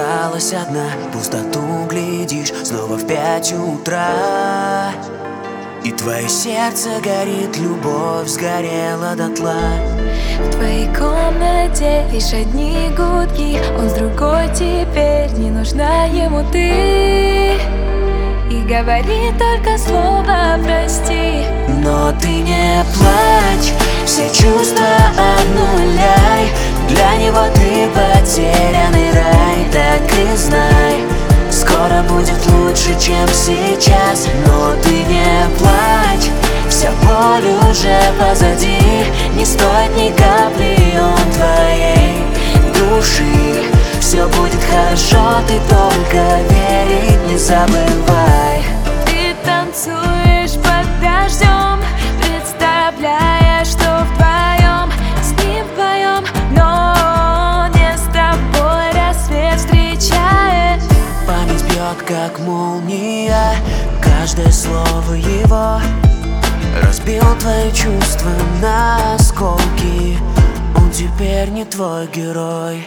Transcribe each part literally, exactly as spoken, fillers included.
осталась одна, в пустоту глядишь снова в пять утра. И твое сердце горит, любовь сгорела дотла. В твоей комнате лишь одни гудки, он с другой теперь, не нужна ему ты. И говорит только слово «прости». Но ты не плачь, все чувства обнуляй. Для него ты потерянный рай, так и знай, скоро будет лучше, чем сейчас. Но ты не плачь, вся боль уже позади. Не стоит ни капли он твоей души. Все будет хорошо, ты только верить не забывай. Ты танцуешь под дождем, представляя, что вдвоем с ним вдвоем, но не с тобой рассвет встречает. Память бьет, как молния, каждое слово его разбил твои чувства на осколки. Он теперь не твой герой.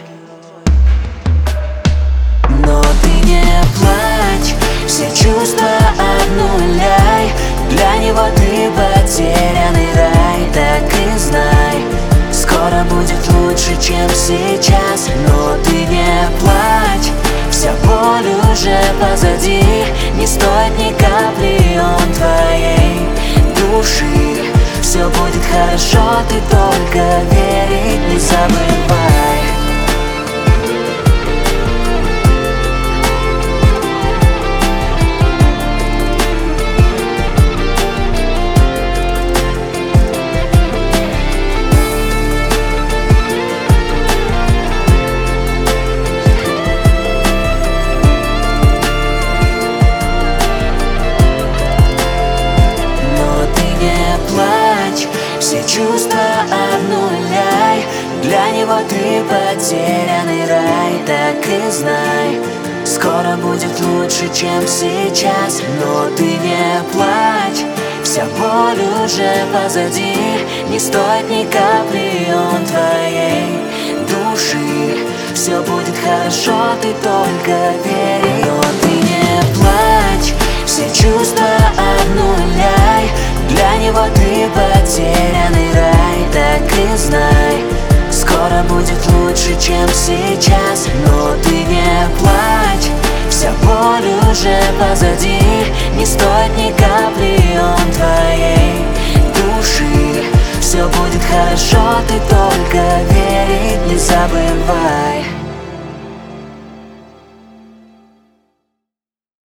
Но ты не плачь, все чувства обнуляй. Для него ты потерянный рай, так и знай, скоро будет лучше, чем сейчас. Но ты не плачь, вся боль уже позади. Не стоит ни капли он твоей души. Все будет хорошо, ты только верить не забывай. Все чувства обнуляй. Для него ты потерянный рай, так и знай, скоро будет лучше, чем сейчас. Но ты не плачь, вся боль уже позади. Не стоит ни капли он твоей души. Все будет хорошо, ты только верь. Но ты не плачь, все чувства обнуляй. Для него ты потерянный рай, так и знай, скоро будет лучше, чем сейчас. Но ты не плачь, вся боль уже позади. Не стоит ни капли он твоей души. Все будет хорошо, ты только верить не забывай.